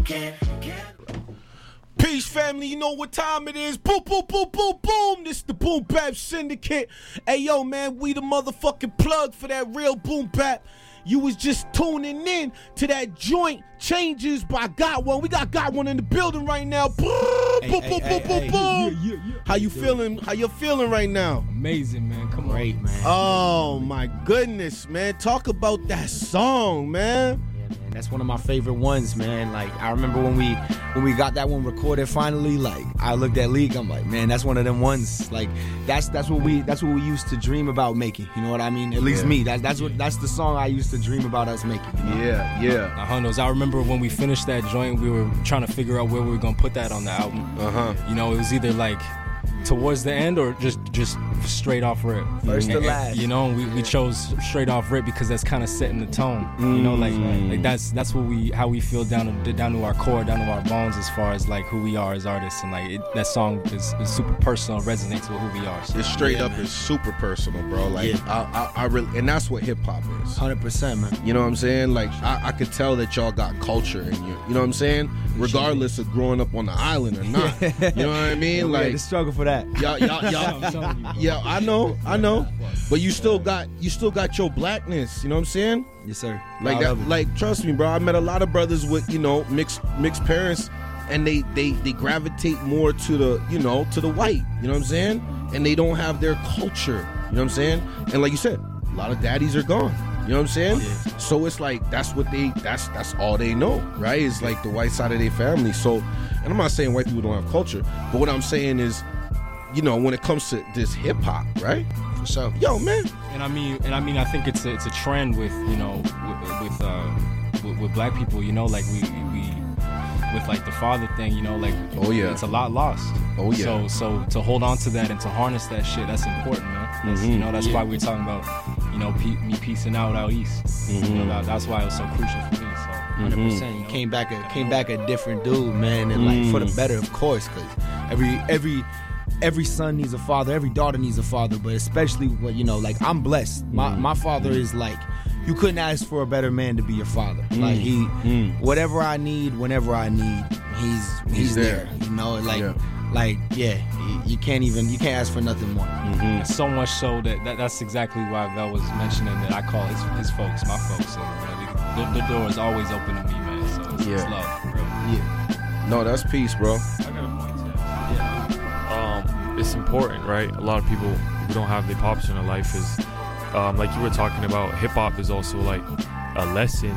Peace, family. You know what time it is. Boom, boom, boom, boom, boom. This the Boom Bap Syndicate. Hey, yo, man, we the motherfucking plug for that real Boom Bap. You was just tuning in to that joint Changes by Got One. We got One in the building right now. Boom, boom, boom, boom, boom, boom. Yeah. How you feeling? How you feeling right now? Amazing, man. Come on. Great, man. Oh, my goodness, man. Talk about that song, man. Yeah, man. That's one of my favorite ones, man. Like, I remember when we got that one recorded finally, like, I looked at Leak, I'm like, man, that's one of them ones. Like, that's what we used to dream about making. You know what I mean? At least me. That's the song I used to dream about us making. You know? Yeah. Hundos, I remember when we finished that joint, we were trying to figure out where we were gonna put that on the album. You know, it was either like towards the end or just straight off rip. First to last. You know, we chose straight off rip because that's kind of setting the tone. You know, like that's how we feel down to our core, down to our bones, as far as like who we are as artists, and like that song is super personal, resonates with who we are. So, It's straight up is super personal, bro. Like I really, and that's what hip hop is. 100%, man. You know what I'm saying? Like I could tell that y'all got culture in you. You know what I'm saying? Regardless of growing up on the island or not. You know what I mean? We had Like to struggle for that. y'all. Yeah, I know. But you still got your blackness. You know what I'm saying? Yes, sir. Like that. Like trust me, bro. I met a lot of brothers with mixed parents, and they gravitate more to the white. You know what I'm saying? And they don't have their culture. You know what I'm saying? And like you said, a lot of daddies are gone. You know what I'm saying? Yeah. So it's like that's all they know, right? It's like the white side of their family. So, and I'm not saying white people don't have culture, but what I'm saying is, you know, when it comes to this hip hop, right? For sure. Yo, man. And I mean, I think it's a trend with, you know, with black people, you know, like we with like the father thing, you know, like it's a lot lost. Oh yeah. So to hold on to that and to harness that shit, that's important, man. That's, you know, that's why we're talking about, you know, me piecing out east. You know, that's why it was so crucial for me. So 100%. You came back a different dude, man, and like for the better, of course, because every son needs a father, every daughter needs a father, but especially when, you know, like I'm blessed. My father is like, you couldn't ask for a better man to be your father. Like whatever I need, whenever I need, he's there. You know, like you can't ask for nothing more. So much so that's exactly why Vel was mentioning that I call his folks my folks. So, you know, the door is always open to me, man. So it's love, bro. Yeah. No, that's peace, bro. I got a point too. It's important, right? A lot of people who don't have their pops in their life is, like you were talking about, hip-hop is also like a lesson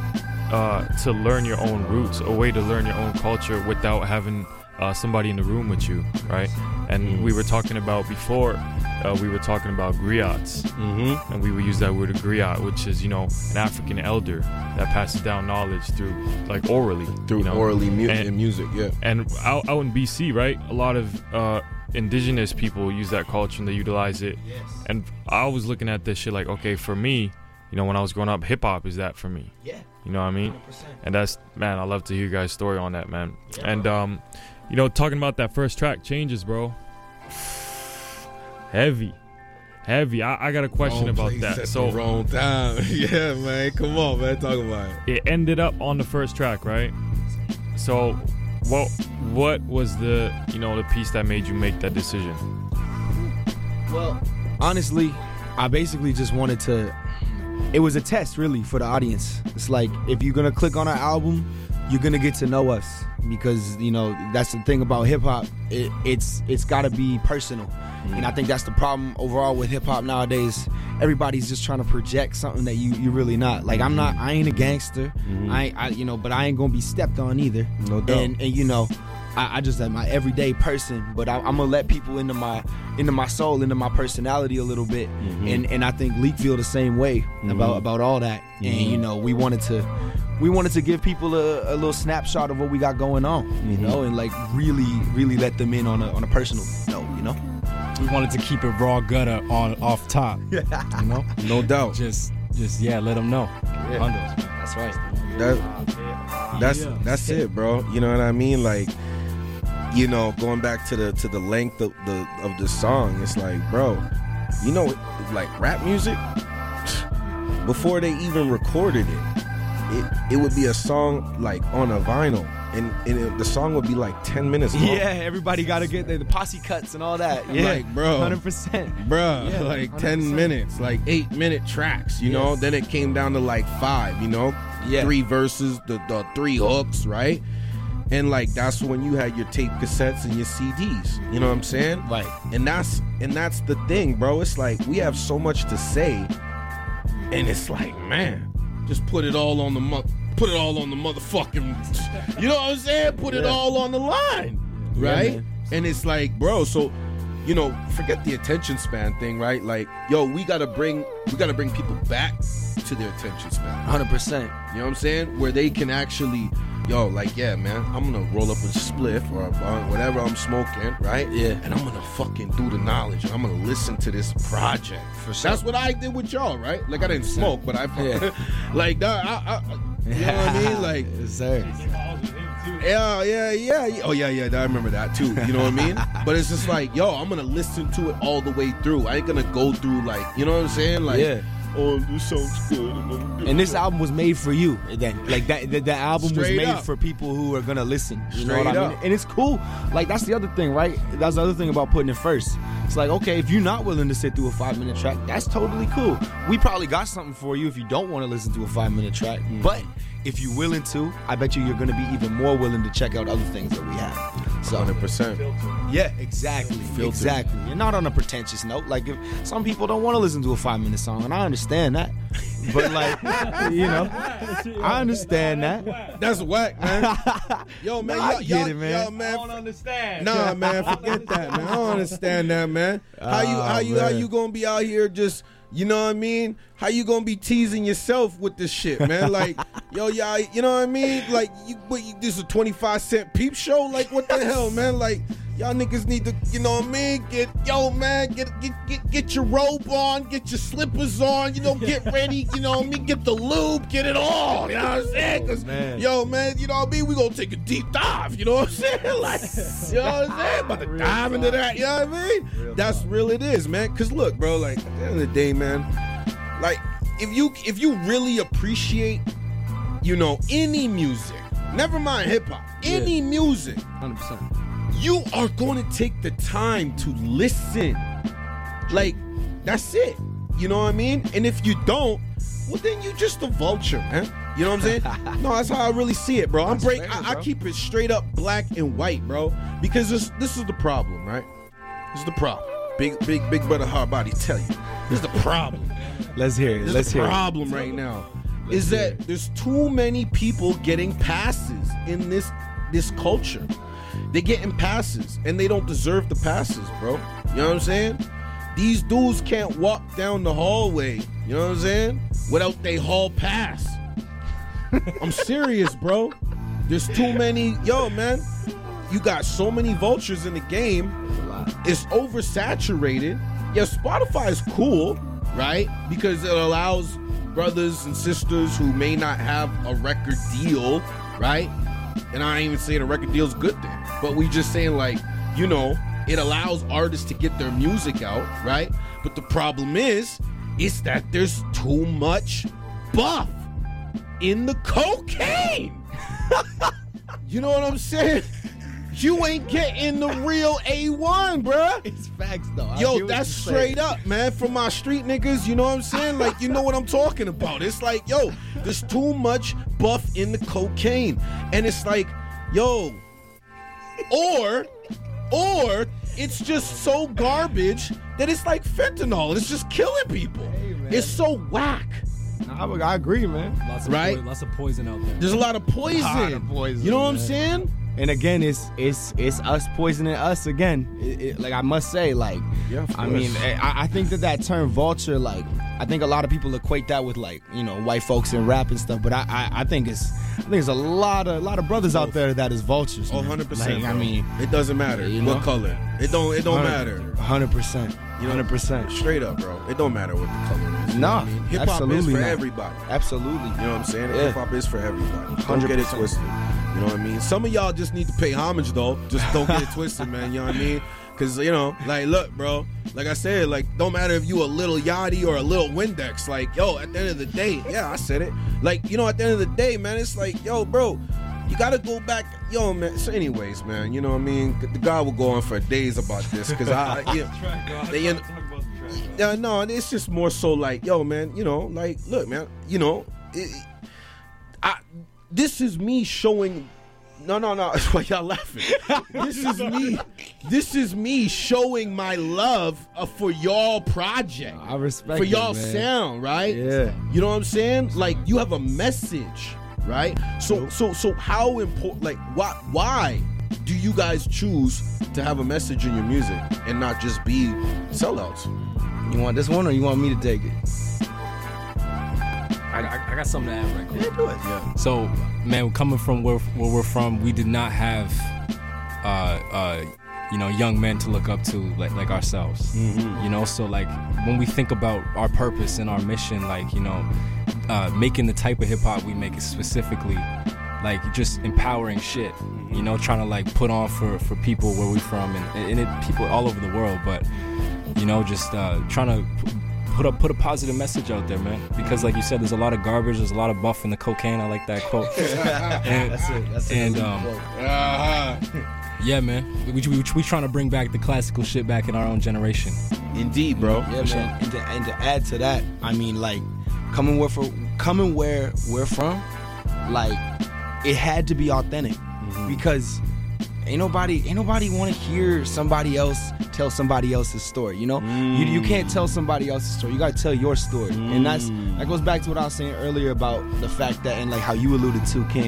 to learn your own roots, a way to learn your own culture without having somebody in the room with you, right? And we were talking about before, we were talking about griots, and we would use that word griot, which is, you know, an African elder that passes down knowledge through, like, orally. Orally and music, yeah. And out in BC, right, a lot of indigenous people use that culture and they utilize it. And I was looking at this shit like, okay, for me, you know, when I was growing up, hip-hop is that for me. Yeah. You know what I mean? 100%. And that's, man, I love to hear you guys' story on that, man. Yeah. And, you know, talking about that first track, Changes, bro. Heavy. I got a question about that. So wrong time. Yeah, man. Come on, man. Talk about it. It ended up on the first track, right? So what was the piece that made you make that decision? Well, honestly, I basically just wanted to, it was a test really for the audience. It's like, if you're gonna click on our album, you're gonna get to know us, because, you know, that's the thing about hip hop. It's gotta be personal. And I think that's the problem overall with hip hop nowadays. Everybody's just trying to project something that you really not. Like, I ain't a gangster. But I ain't gonna be stepped on either. No doubt. And you know, I just am my everyday person, but I'm gonna let people into my soul, into my personality a little bit. And I think Leak feel the same way about all that. And you know, we wanted to give people a little snapshot of what we got going on, you know, and like really let them in on a personal note, you know. We wanted to keep it raw gutter off top, you know. No doubt. Just let them know. Yeah. Hundos, man. That's right. That's it, bro. You know what I mean? Like, you know, going back to the length of the song, it's like, bro, you know, like rap music, before they even recorded it it would be a song like on a vinyl, and the song would be like 10 minutes long. Yeah, everybody got to get the posse cuts and all that. Yeah, Like, bro. 100%. Bruh, Yeah, like 100%. 10 minutes, like 8-minute tracks, you know? Yes. Then it came down to like 5, you know? Yeah. 3 verses, the 3 hooks, right? And like that's when you had your tape cassettes and your CDs, you know what I'm saying? Right. And that's the thing, bro. It's like we have so much to say, and it's like, man, just put it all on the motherfucking, you know what I'm saying? Put it all on the line, right? man. And it's like, bro, so you know, forget the attention span thing, right? Like, yo, we gotta bring people back to their attention span. 100%. You know what I'm saying? Where they can actually, yo, like, yeah, man, I'm gonna roll up a spliff or a bong, whatever I'm smoking, right? Yeah. And I'm gonna fucking do the knowledge, and I'm gonna listen to this project. For sure. That's what I did with y'all, right? Like, I didn't smoke, but I, Yeah. like, that, you know what I mean? Like, Yes, sir. yeah. Oh, yeah, I remember that too. You know what I mean? But it's just like, yo, I'm gonna listen to it all the way through. I ain't gonna go through like, you know what I'm saying? Like, Yeah. oh, this sounds good. And this album was made for you. Then, like that album Straight was made up. for people who are gonna listen. You know Straight what I up. mean? And it's cool. Like that's the other thing, right? That's the other thing about putting it first. It's like, okay, if you're not willing to sit through a 5-minute track, that's totally cool. We probably got something for you if you don't want to listen to a 5-minute track. But if you're willing to, I bet you're gonna be even more willing to check out other things that we have. So 100%. yeah, exactly. Filtered. Exactly. And not on a pretentious note. Like, if some people don't want to listen to a 5-minute song, and I understand that. But, like, you know, I understand that. That's whack, man. Yo, man, Nah, I y'all, get it, man. Yo, man. understand. Nah, man, forget that, man. I don't understand that, man. How man. you gonna be out here just, you know what I mean? How you gonna be teasing yourself with this shit, man? Like, yo, y'all, you know what I mean? Like, this is a 25-cent peep show? Like, what the hell, man? Like, y'all niggas need to, you know what I mean? Get your robe on, get your slippers on, you know, get ready, you know what I mean? Get the lube, get it all, you know what I'm saying? 'Cause, Man. yo, man, you know what I mean? We gonna take a deep dive, you know what I'm saying? Like, you know what I'm saying? About to dive into that, you know what I mean? That's real it is, man. 'Cause look, bro, like, at the end of the day, man, like, if you really appreciate, you know, any music, never mind hip-hop, any music, 100%. you are going to take the time to listen. Like, that's it. You know what I mean? And if you don't, well, then you just a vulture, man. You know what I'm saying? No, that's how I really see it, bro. That's fair, I bro. keep it straight up black and white, bro. Because this is the problem, right? This is the problem. Big brother Hardbody tell you. This is the problem. Let's hear it. This Let's is the hear it. problem right now. Is that there's too many people getting passes in this culture. They getting passes and they don't deserve the passes, bro. You know what I'm saying? These dudes can't walk down the hallway, you know what I'm saying, without they hall pass. I'm serious, bro. There's too many, yo, man. You got so many vultures in the game. It's oversaturated. Yeah, Spotify is cool, right? Because it allows brothers and sisters who may not have a record deal, right? And I ain't even saying a record deal is a good thing, but we just saying, like, you know, it allows artists to get their music out, right? But the problem is that there's too much buff in the cocaine. You know what I'm saying? You ain't getting the real A1, bruh. It's facts, though. I Yo, get what that's you're saying. straight up, man. From my street niggas, you know what I'm saying? Like, you know what I'm talking about. It's like, yo, there's too much buff in the cocaine. And it's like, yo, or it's just so garbage that it's like fentanyl. It's just killing people. It's so whack. I agree, man. Right? Lots of poison out there. There's a lot of poison. Lot of poison, You know what I'm man. saying? And again, it's us poisoning us again. Like I must say, like, Yeah, of I mean, I think that term vulture, like, I think a lot of people equate that with, like, you know, white folks in rap and stuff. But I think there's a lot of brothers out there that is vultures. Oh, man. 100%. Like, I mean, it doesn't matter you know? what color. It don't matter. 100%. You know, 100%. Straight up, bro. It don't matter what the color is. You know Nah, what I mean? Hip hop is absolutely for not. everybody. Absolutely. You know what I'm saying? Yeah. Hip hop is for everybody. Don't get it 100%. twisted. You know what I mean? Some of y'all just need to pay homage though. Just don't get it twisted, man. You know what I mean? Cause like, look, bro, like I said, like, don't matter if you a little Yachty or a little Windex, like, yo, at the end of the day, yeah, I said it, like, at the end of the day, man, it's like, yo, bro, you gotta go back, yo, man. So anyways, man, you know what I mean, the guy will go on for days about this, cause no, it's just more so like, yo, man, like, look, man, this is me showing. No. That's why y'all laughing. This is me showing my love for y'all project. I respect for y'all it, man. sound, right? Yeah. You know what I'm saying? Like, you have a message, right? So how important? Like, why do you guys choose to have a message in your music and not just be sellouts? You want this one or you want me to take it? I got something to add right quick. Yeah, do it. Yeah. So, man, coming from where we're from, we did not have, young men to look up to like ourselves. Mm-hmm. So like when we think about our purpose and our mission, like making the type of hip hop we make is specifically like just empowering shit. Trying to like put on for people where we're from and people all over the world, but just trying to put a positive message out there, man. Because like you said, there's a lot of garbage, there's a lot of buff in the cocaine. I like that quote. That's it. Yeah, man. We trying to bring back the classical shit back in our own generation. Indeed, bro. Yeah, man. And to add to that, I mean, like coming where we're from, like it had to be authentic because ain't nobody want to hear somebody else tell somebody else's story. You can't tell somebody else's story. You gotta tell your story, and that goes back to what I was saying earlier about the fact that, and like how you alluded to, King.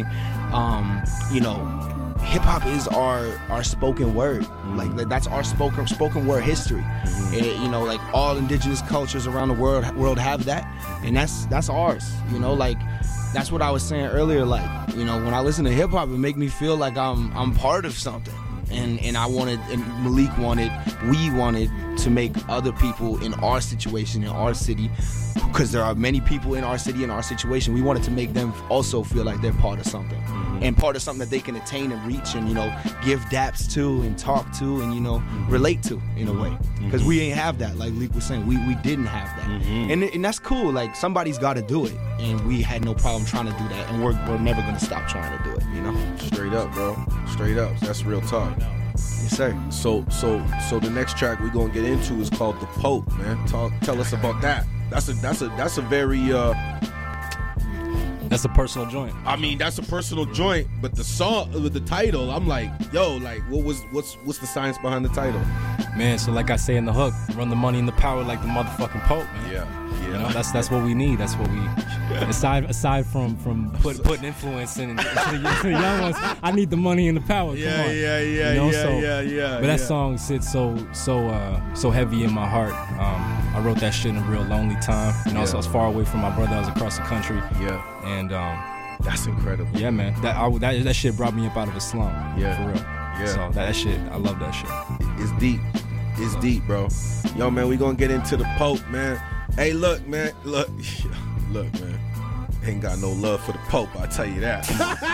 Hip hop is our spoken word. Like that's our spoken word history. Like all indigenous cultures around the world have that, and that's ours. Like that's what I was saying earlier. Like when I listen to hip hop, it make me feel like I'm part of something. And I wanted, and Malik wanted, we wanted to make other people in our situation, in our city, because there are many people in our city, in our situation, we wanted to make them also feel like they're part of something. And part of something that they can attain and reach and, give daps to and talk to and, relate to in a way. Because we ain't have that, like Leek was saying. We didn't have that. And that's cool. Like, somebody's got to do it. And we had no problem trying to do that. And we're never going to stop trying to do it, Straight up, bro. Straight up. That's real talk. Yes, sir. So the next track we're gonna get into is called The Pope, man. Tell us about that. That's a very that's a personal joint. I mean, that's a personal joint, but the song with the title, I'm like, yo, like what's the science behind the title? Man, so like I say in the hook, run the money and the power like the motherfucking Pope, man. Yeah. That's what we need. That's what we aside from putting influence in to the young ones. I need the money and the power. Come on. Yeah. But that song sits so heavy in my heart. I wrote that shit in a real lonely time. So I was far away from my brother. I was across the country. Yeah. And that's incredible. Yeah, man. That shit brought me up out of a slum. Yeah. For real. Yeah. So that shit, I love that shit. It's deep. It's deep, bro. Yo, man, we gonna get into the Pope, man. Hey, look, man. Look, man. Ain't got no love for the Pope, I tell you that.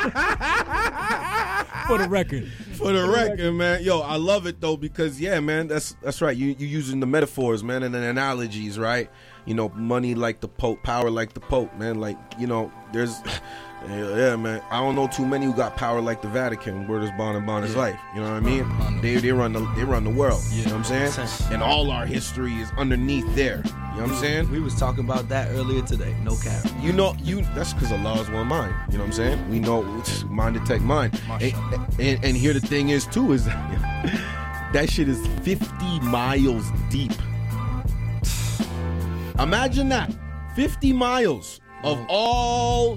For the record. For the record, man. Yo, I love it though because yeah, man, that's right. You using the metaphors, man, and the analogies, right? Money like the Pope, power like the Pope, man. Like, there's yeah, man. I don't know too many who got power like the Vatican. Word is bond and bond is life. You know what I mean? They run the world. You know what I'm saying? And all our history is underneath there. You know what I'm saying? We was talking about that earlier today. No cap. That's because Allah is one mind. You know what I'm saying? We know mind detect mind. And here the thing is too is that shit is 50 miles deep. Imagine that. 50 miles of all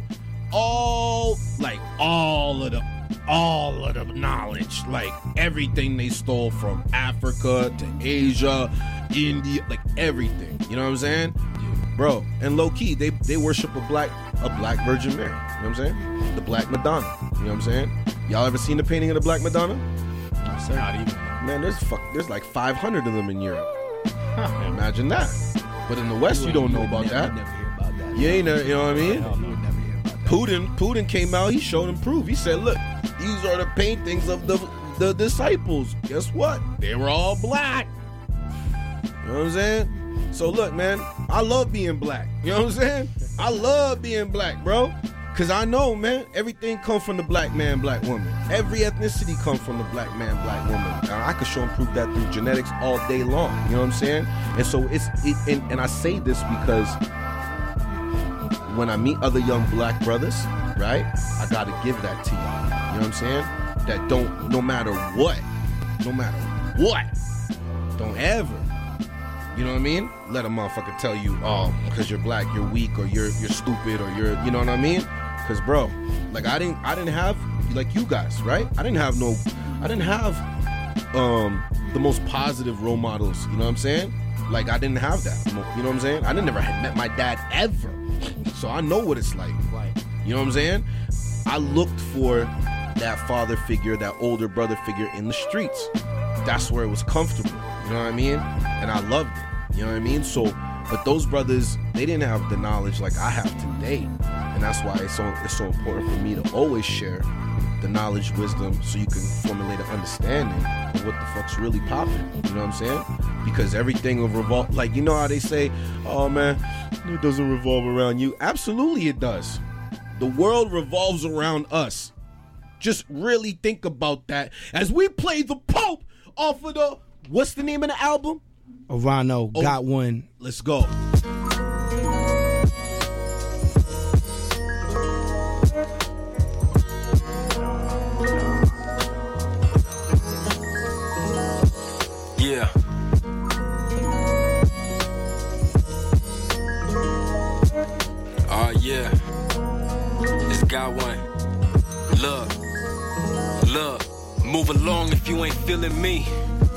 of the knowledge, like everything they stole from Africa to Asia, India, like everything. You know what I'm saying? Bro, and low key, they worship a black Virgin Mary. You know what I'm saying? The Black Madonna. You know what I'm saying? Y'all ever seen the painting of the Black Madonna? No, sir. Not even. Man, there's like 500 of them in Europe. Imagine that. But in the West, you don't know about that. Never hear about that. You ain't, you know what I mean? Hell no, never hear about that. Putin came out, he showed and proved. He said, look, these are the paintings of the the disciples, guess what? They were all black. You know what I'm saying? So look, man, I love being black. You know what I'm saying? I love being black, bro. Cause I know, man, everything comes from the black man, black woman. Every ethnicity comes from the black man, black woman. And I can show and prove that through genetics all day long. You know what I'm saying? And so and I say this because when I meet other young black brothers, right, I gotta give that to you. You know what I'm saying? That don't, no matter what, don't ever, you know what I mean, let a motherfucker tell you, oh, because you're black, you're weak, or you're stupid, or you're, you know what I mean? Because, bro, like I didn't have, like you guys, right? I didn't have the most positive role models, you know what I'm saying? Like, I didn't have that, you know what I'm saying? I never had met my dad ever, so I know what it's like, you know what I'm saying? I looked for that father figure, that older brother figure in the streets. That's where it was comfortable, you know what I mean? And I loved it, you know what I mean? So, but those brothers, they didn't have the knowledge like I have today. And that's why it's so important for me to always share the knowledge, wisdom, so you can formulate an understanding of what the fuck's really popping. You know what I'm saying? Because everything will revolve, like, you know how they say, oh man, it doesn't revolve around you. Absolutely it does. The world revolves around us. Just really think about that. As we play the Pope off of the, what's the name of the album? Orano, Got One. Let's go. Yeah. Oh yeah. It's Got One. Look, move along if you ain't feeling me.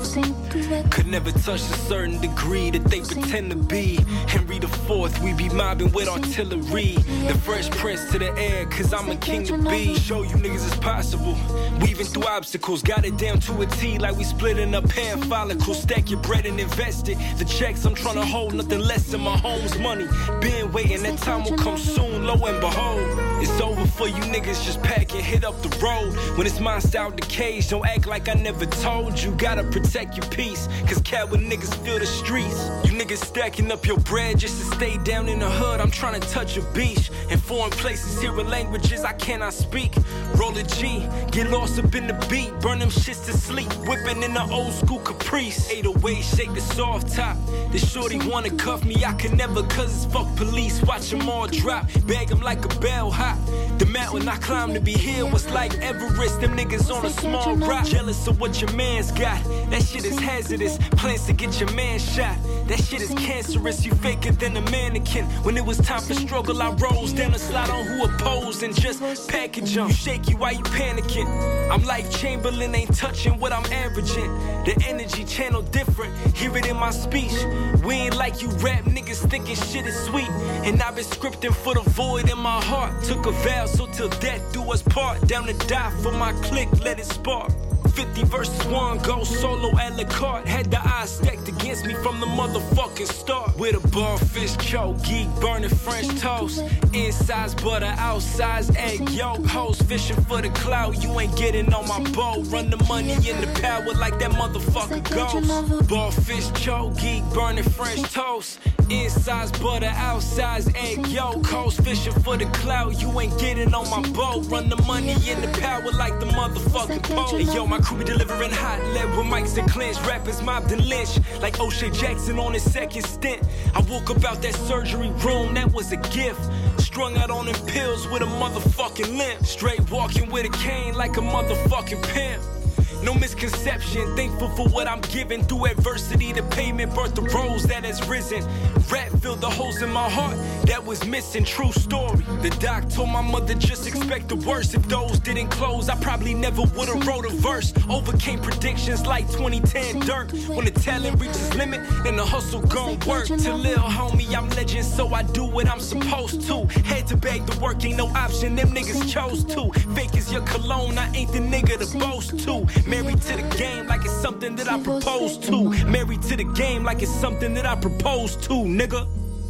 Could never touch a certain degree that they pretend to be. Henry IV, we be mobbing with artillery. The Fresh Prince to the air, cause I'm a king to be. Show you niggas it's possible. Weaving through obstacles, got it down to a T like we splitting up hair follicles. Stack your bread and invest it. The checks I'm trying to hold, nothing less than my home's money. Been waiting, that time will come soon, lo and behold. It's over for you niggas, just pack and hit up the road. When it's my style, the cage, don't act like I never told you. Gotta protect your peace, cause coward niggas feel the streets. You niggas stacking up your bread just to stay down in the hood. I'm trying to touch a beach. In foreign places, hearing languages I cannot speak. Roll a G, get lost up in the beat. Burn them shits to sleep, whipping in the old school Caprice. 808, shake the soft top. This shorty wanna cuff me, I can never cause it's fuck police. Watch them all drop, bag them like a bell hop. The mountain I climb to be here was like Everest. Them niggas on a small rock. Jealous of what your man's got. That shit is hazardous. Plans to get your man shot. That shit is cancerous. You faker than a mannequin. When it was time for struggle, I rose down the slide on who opposed and just package them. You shaky, why you panicking? I'm like Chamberlain, ain't touching what I'm averaging. The energy channel different. Hear it in my speech. We ain't like you rap niggas thinking shit is sweet. And I've been scripting for the void in my heart. Took a vow, so till death do us part. Down to die for my clique, let it spark. 50 versus 1, go solo a la carte. Had the odds stacked against me from the motherfucking start. With a barfish choke, geek burning French toast. Inside's butter, outside's egg yolk. Hoes fishing for the clout, you ain't getting on my boat. Run the money in the power like that motherfucker ghost. Barfish choke, geek burning French toast. Inside's butter, outside's egg yolk. Hoes fishing for the clout, you ain't getting on my boat. Run the money in the power like the motherfucking pole. Hey, yo, my crew be delivering hot lead with mics and clinch. Rappers mobbed and lynched like O'Shea Jackson on his second stint. I woke up out that surgery room, that was a gift. Strung out on them pills with a motherfucking limp. Straight walking with a cane like a motherfucking pimp. No misconception, thankful for what I'm given. Through adversity, the pavement birthed the rose that has risen. Rap filled the holes in my heart that was missing, true story. The doc told my mother just expect the worst. If those didn't close, I probably never would've wrote a verse. Overcame predictions like 2010 Dirk. When the talent reaches limit, then the hustle gon' work. To lil homie, I'm legend, so I do what I'm supposed to. Had to bag the work, ain't no option, them niggas chose to. Fake is your cologne, I ain't the nigga to boast to. Married to the game like it's something that I propose to. Married to the game like it's something that I propose to, nigga.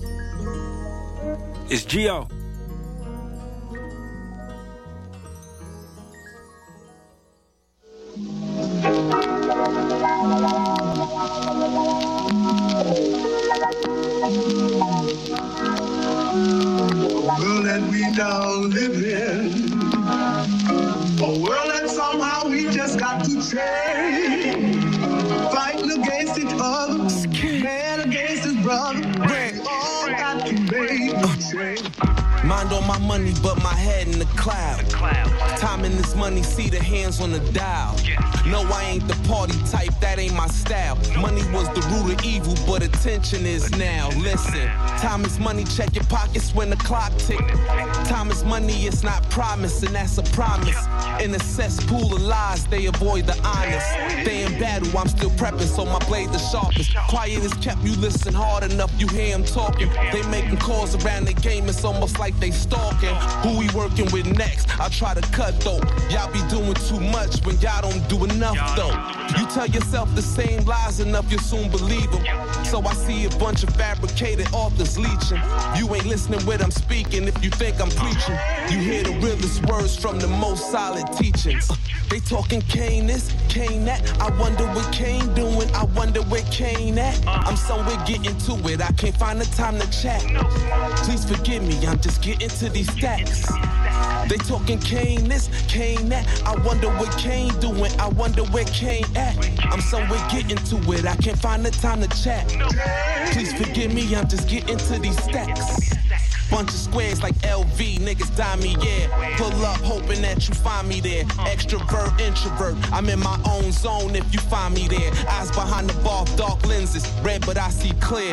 It's Gio. change. Fighting against each other, man against his brother. We all got to make a change. Mind on my money, but my head in the cloud. Time in this money, see the hands on the dial. No, I ain't the party type, that ain't my style. Money was the root of evil, but attention is now. Listen, time is money, check your pockets when the clock tick. Time is money, it's not promise, and that's a promise. In a cesspool of lies, they avoid the honest. They in battle, I'm still prepping, so my blade the sharpest. Quiet is kept, you listen hard enough, you hear them talking. They making calls around the game, it's almost like they stalking. Who we working with next? I try to cut though. Y'all be doing too much when y'all don't do enough though. You tell yourself the same lies enough, you'll soon believe them. So I see a bunch of fabricated authors leeching. You ain't listening when I'm speaking if you think I'm preaching. You hear the realest words from the most solid teachings. They talking Kane this, Kane that. I wonder what Kane doing, I wonder where Kane at. I'm somewhere getting to it, I can't find the time to chat. Please forgive me, I'm just getting to these stacks. They talking Kane this, Kane that. I wonder what Kane doing, I wonder where Kane at. I'm somewhere getting to it, I can't find the time to chat. Please forgive me, I'm just getting to these stacks. Bunch of squares like LV, niggas die me, yeah. Pull up, hoping that you find me there. Extrovert, introvert, I'm in my own zone if you find me there. Eyes behind the ball, dark lenses, red but I see clear.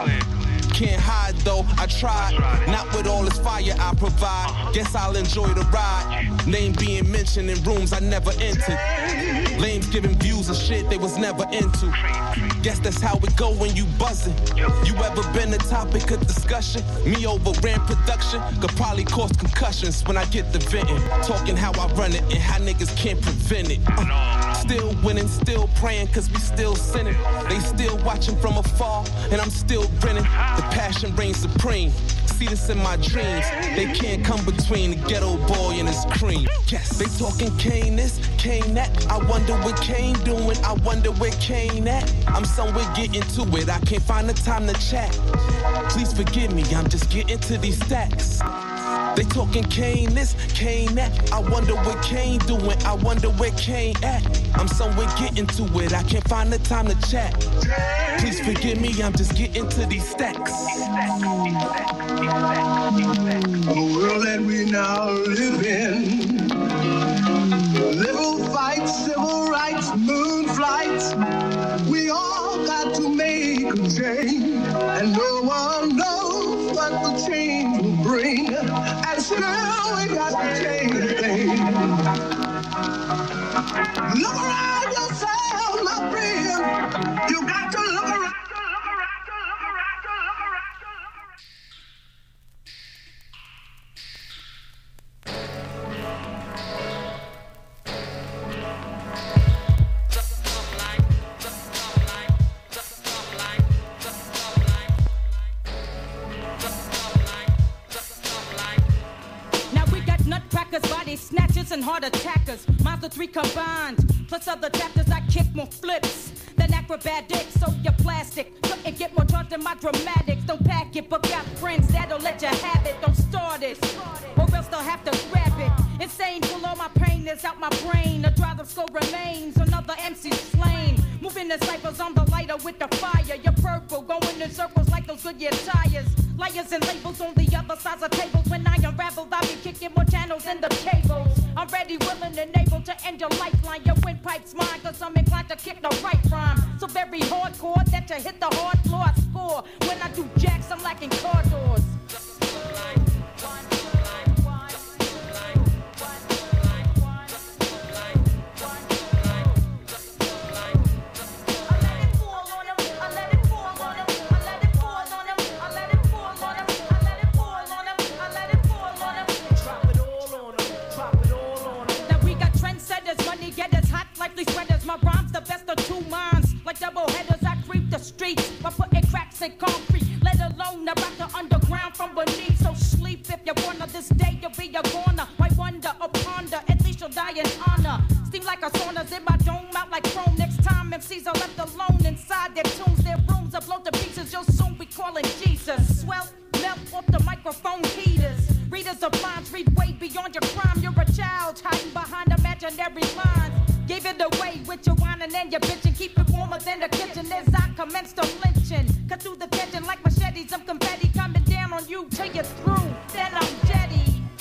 Can't hide though, I tried. Not with all this fire I provide. Guess I'll enjoy the ride. Name being mentioned in rooms I never entered. Lames giving views of shit they was never into. Guess that's how it go when you buzzing. You ever been a topic of discussion? Me overran production, could probably cause concussions when I get the venting. Talking how I run it and how niggas can't prevent it. Still winning, still praying, cause we still sinning. They still watching from afar, and I'm still grinning. The passion reigns supreme. See this in my dreams. They can't come between the ghetto boy and his cream. Yes, they talking Kane this, Kane that. I wonder what Kane doing, I wonder where Kane at. I'm somewhere getting to it, I can't find the time to chat. Please forgive me, I'm just getting to these stacks. They talking Kane this, Kane that. I wonder what Kane doing, I wonder where Kane at. I'm somewhere getting to it, I can't find the time to chat. Please forgive me, I'm just getting to these stacks. The world that we now live in. Little fights, civil rights, moon flights. We all got to make a change. And no one knows what the change will bring. And still we got to change things. Look around yourself, my friend. You got to look around. Snatchers and heart attackers, Mazda 3 combined, plus other chapters. I kick more flips than acrobatics, so you're plastic. Couldn't get more charged than my dramatics. Don't pack it, but got friends that'll let you have it. Don't start it, or else they'll have to grab it. Insane till all my pain is out my brain. The driver score remains, another MC slain. Moving the ciphers, I'm the lighter with the fire. You're purple, going in circles like those Goodyear tires. Liars and labels on the other sides of tables. When I unravel, I'll be kicking more channels in the cables. I'm ready, willing, and able to end your lifeline. Your windpipe's mine, cause I'm inclined to kick the right rhyme. So very hardcore that you hit the hard floor. I score. When I do jacks, I'm lacking car doors. My rhymes the best of two minds. Like double headers, I creep the streets by putting cracks in concrete. Let alone about the underground from beneath. So sleep if you're born of this day, you'll be a goner. Why wonder or ponder? At least you'll die in honor. Steam like a sauna's in my dome, out like chrome. Next time MCs are left alone inside their tombs, their rooms are blown to pieces. You'll soon be calling Jesus. Swell, melt off the microphone heaters. Readers of lines read way beyond your crime. You're a child hiding behind imaginary lines. Gave it away with your whining and your bitching. Keep it warmer than the kitchen as I commence to lynching. Cut through the tension like machetes. I'm confetti coming down on you till you're through. Then I'm jetty.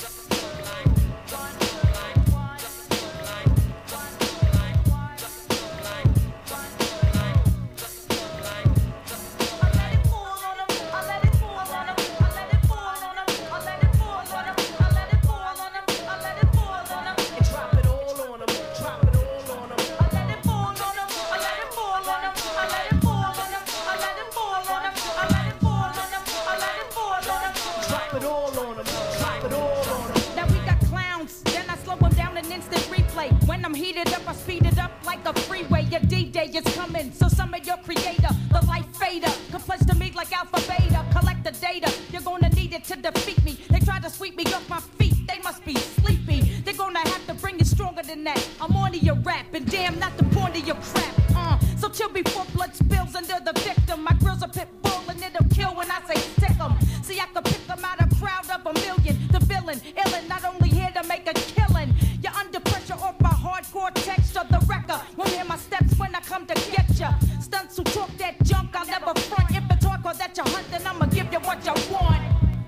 I'm heated up, I speed it up like a freeway. Your D-Day is coming, so summon your creator, the life fader. Come pledge to me like alpha beta. Collect the data, you're gonna need it to defeat me. They try to sweep me off my feet, they must be sleepy. They're gonna have to bring it stronger than that. I'm on to your rap, and damn, not the point of your crap. So chill before blood spills under the victim. My grill's a pit bull, and it'll kill when I say stick 'em. See, I could pick 'em out a crowd of a million. The villain, illin', not only here to make a killing. You're under pressure off my hardcore texture. The wrecker won't hear my steps when I come to get ya. Stunts who talk that junk, I'll never front. If it's hardcore that you're hunting, I'ma give you what you want.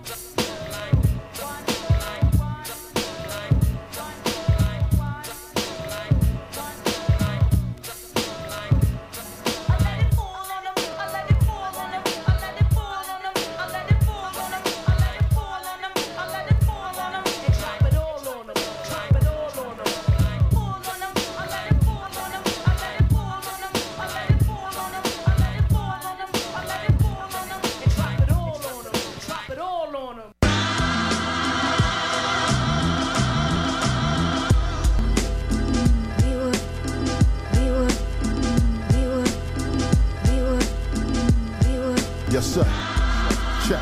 Yes, sir. Check.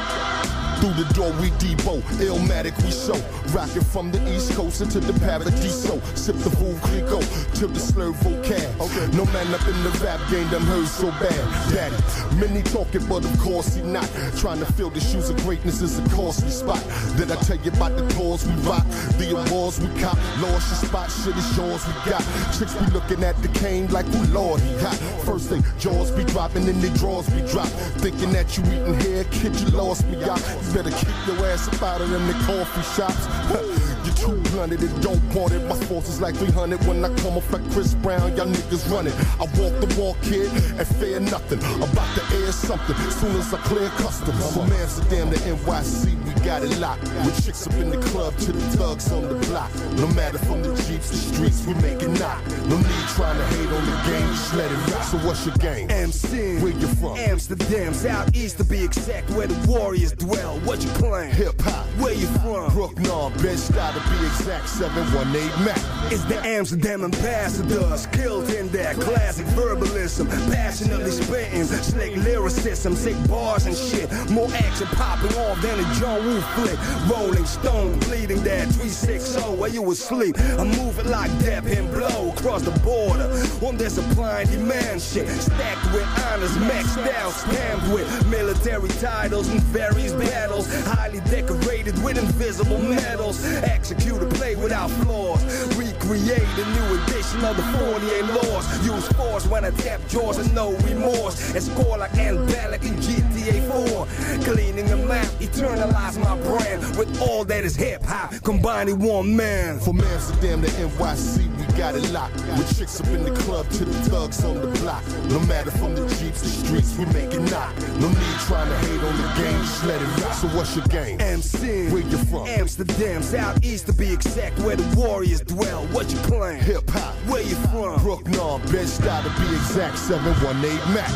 Through the door we Debo, Illmatic we show. Rockin' from the East Coast into the Paradiso. Sip the Fool Clico till the slur vocab. Okay. No man up in the rap game them heard so bad. Daddy, many talking, but of course he not. Trying to fill the shoes of greatness is a costly spot. Did I tell you about the tours we rock? The awards we cop. Lost your spot, shit is yours we got. Chicks be looking at the cane like, oh Lord, he hot. First they jaws be dropping, then they drawers be dropped. Thinking that you eating hair, kid, you lost me out. You better keep your ass up out of them the coffee shops. You're too blunted and don't want it. My force is like 300 when I come off like Chris Brown. Y'all niggas running. I walk the walk, kid, and fear nothing. About to air something soon as I clear customs. From Amsterdam to NYC, we got it locked. With chicks up in the club to the thugs on the block. No matter from the Jeeps to streets, we make it knock. No need trying to hate on the game, just let it rock. So what's your game? MC. Where you from? Amsterdam, southeast to be exact, where the warriors dwell. What you claim? Hip hop. Where you from? Brooklyn, Bed-Stuy to be exact, 718 Mac. It's the Amsterdam ambassadors, killed in that classic verbalism, passionately spitting, slick lyricism, sick bars and shit. More action popping off than a John Woo flick. Rolling Stone, bleeding that 360 where you asleep. I'm moving like Depp and Blow across the border on this supply and demand shit. Stacked with honors, maxed out, stamped with military titles and various battles. Highly decorated with invisible medals. Execute a play without flaws. Recreate a new edition of the 48 laws. Use force when I tap jaws and no remorse. And score like Angelic in GTA 4. Cleaning the map, eternalize my brand with all that is hip hop combined in one man. From Amsterdam to NYC, we got it locked. With chicks up in the club to the thugs on the block. No matter from the Jeeps to streets, we make it knock. No need trying to hate on the game, just let it rock. So what's your game? MC. Where you from? Amsterdam, southeast to be exact, where the warriors dwell. What you claim? Hip hop. Where you from? Brooklyn, Bed-Stuy to be exact, 718 Mac.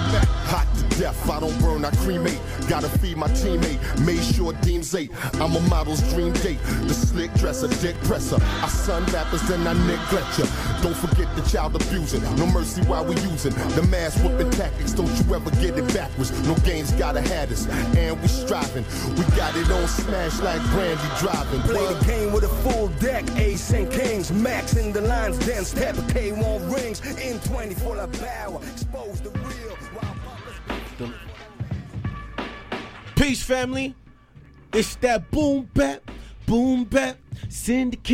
Hot to death, I don't burn, I cremate. Gotta feed my teammate, made sure Deems 8. I'm a model's dream date. The slick dresser, dick presser. I sun rappers, then I neglect ya. Don't forget the child abusing. No mercy while we using the mass whipping tactics. Don't you ever get it backwards. No games gotta have us, and we striving. We got it on smash like Brandy driving. Play the game with a full deck, ace and kings. Max in the lines, then step K1 rings. In 24 la power, expose the real. Peace, family. It's that boom bap, syndicate.